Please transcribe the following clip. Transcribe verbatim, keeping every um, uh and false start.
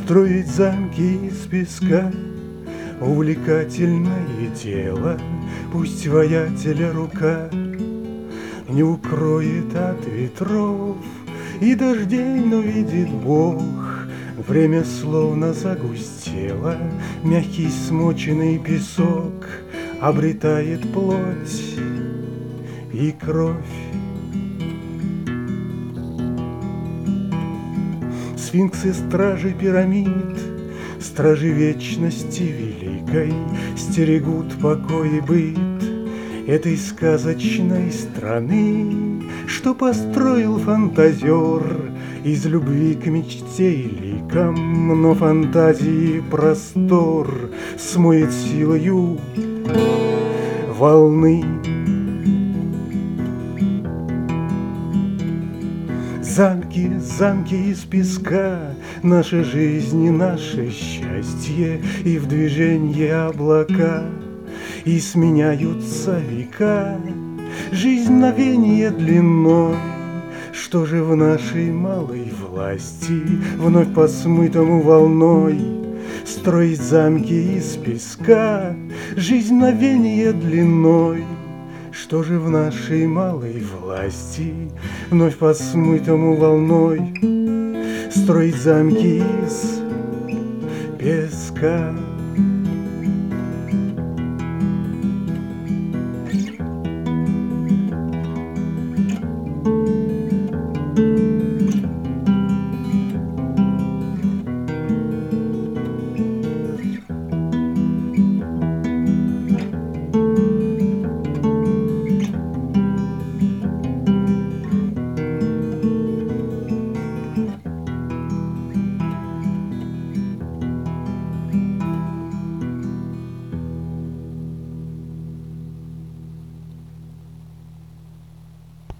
Строить замки из песка — увлекательное дело. Пусть воятеля рука не укроет от ветров и дождей, но видит Бог, время словно загустело. Мягкий смоченный песок обретает плоть и кровь. Сфинксы, стражи пирамид, стражи вечности великой, стерегут покой и быт этой сказочной страны, что построил фантазер из любви к мечте и ликам. Но фантазии простор смоет силою волны. Замки, замки из песка, наша жизнь и наше счастье, и в движении облака, и сменяются века. Жизнь мгновение длиной, что же в нашей малой власти вновь по смытому волной строить замки из песка? Жизнь мгновение длиной, что же в нашей малой власти вновь по смытому волной строить замки из песка?